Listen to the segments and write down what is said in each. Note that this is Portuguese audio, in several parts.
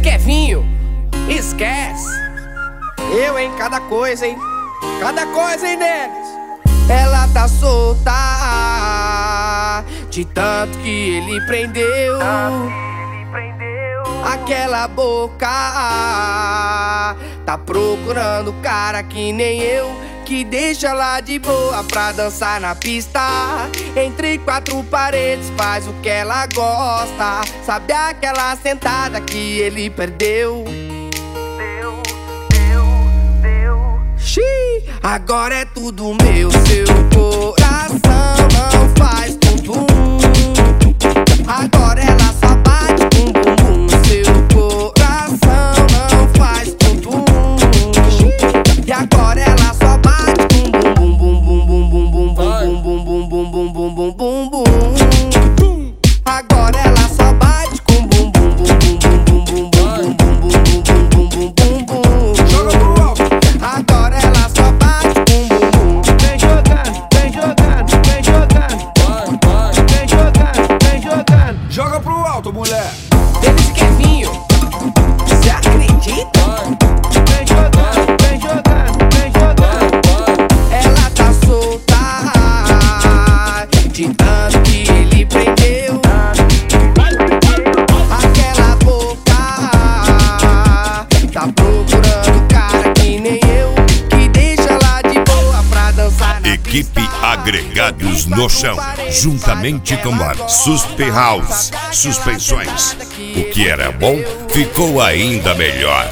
Kevinho, esquece. Eu, hein, cada coisa, hein. Cada coisa, hein, Neves. Ela tá solta de tanto que ele prendeu. Aquela boca tá procurando cara que nem eu, que deixa ela de boa pra dançar na pista. Entre quatro paredes faz o que ela gosta. Sabe aquela sentada que ele perdeu? Xiii, agora é tudo meu. Seu coração não faz tum-tum. Agora ela só bate com bumbum. Seu coração não faz tum-tum. E agora ela só bate com bum bum bum bum bum bum bum bum bum bum bum bum bum bum bum. Agora ela só bate com bum bum bum bum bum bum bum bum bum bum bum bum bum. Joga pro alto. Agora ela só bate com bum bum. Vem jogando, vem jogando, vem jogando. Vem jogando, vem jogando. Joga pro alto, mulher. Denis Kevinho, cê acredita? Vem jogando, vem jogando, vem jogando. Ela tá solta de tanto que ele prendeu. Aquela boca tá procurando cara que nem eu, que deixa ela de boa pra dançar na Equipe pista. Agregados no Chão, juntamente com a Suspe House Suspensões. O que era bom ficou ainda melhor.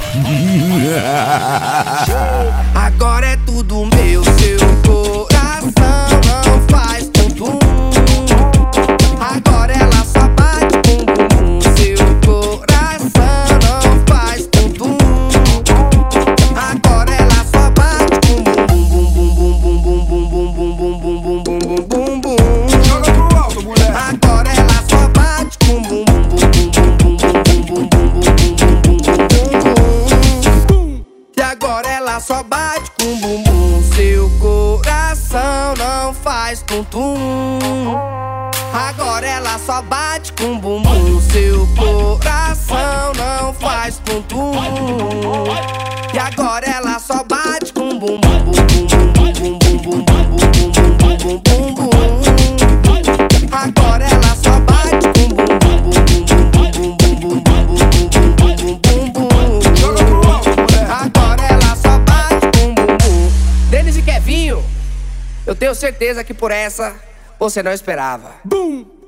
Agora é tudo meu. Seu coração não faz tum-tum. Agora ela só bate com bumbum. Seu coração não faz tum-tum. Agora ela só bate com bumbum bum bum bum bum bum bum bum bum bum bum bum bum bum. Joga pro alto, mulher. Agora ela só bate com bum bum bum bum bum bum bum bum bum bum bum. E agora ela só bate com bumbum. Seu coração não faz tum-tum. Agora ela só bate com bumbum. Seu coração não faz tum-tum. E agora ela só bate com bumbum bum bum bum bum bum bum bum bum bum bum bum. Agora ela só bate com bumbum bum bum bum bum bum bum bum bum bum. Joga pro alto, mulher. Agora ela só bate com bumbum. Denis e Kevinho, eu tenho certeza que por essa você não esperava. Bum.